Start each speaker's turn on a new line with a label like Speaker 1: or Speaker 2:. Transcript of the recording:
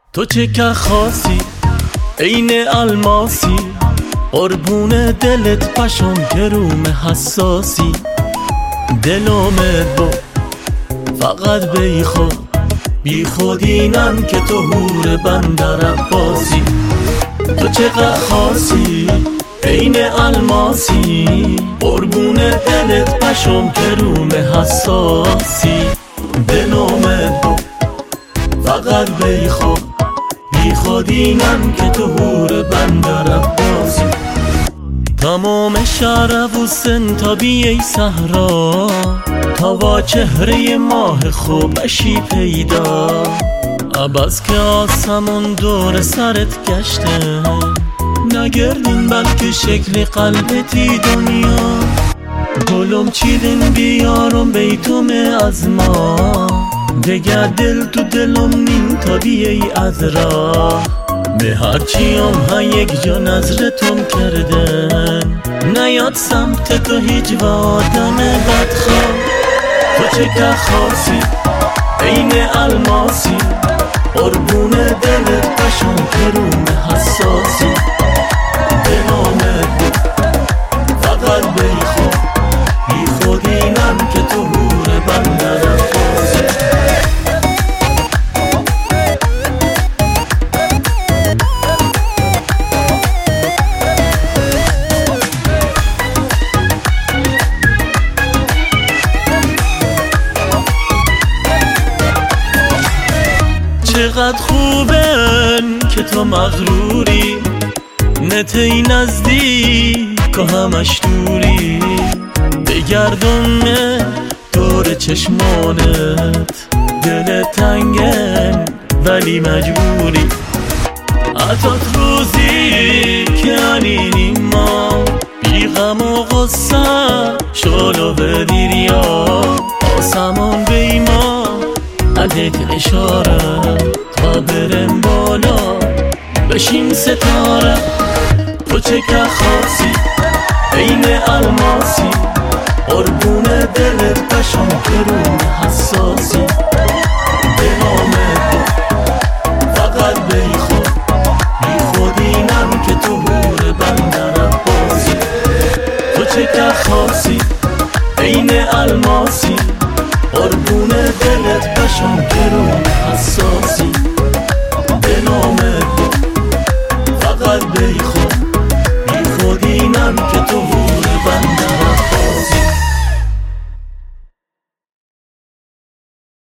Speaker 1: تو چه که خاصی عین الماسی، قربون دلت پشم گروم حساسی. دلومت با فقط بی خود اینم که تو هور بندر عباسی. تو چقدر خاصی عین الماسی، قربون دلت پشم گروم حساسی. دلومت با فقط بی خود اینم که تو هور بندر عباسی. تمام شهر و سنتابی ای صحرا، تا با چهره ماه خوبشی پیدا. عباس که آسمون دور سرت گشته، نگردین بلکه شکل قلبتی دنیا. گلم چیدین بیارم بیتم از ما، دگر دل تو دلم نین تا ای از راه. به هرچیم ها یک جا نظرتم کردن، نیاد سمت تو هیچ و آدم بدخواه. تو چه که خاصی عین الماسی، قربون دلت پشم گروم حساسی. دلومت فقط بی خود اینم که تو هور بندر عباسی. چقدر خوبن که تو مغروری، نتی نزدیک و همش دوری. بگردونه دور چشمانت، دل تنگن ولی مجبوری. عطات روزی که انینی ما، بی غم و غصه شلو بدیریا. آسمان بیما عدت اشاره، تا برم بالا بشیم ستاره. تو چه که خاصی عین الماسی، قربون دلت پشم گروم حساسی.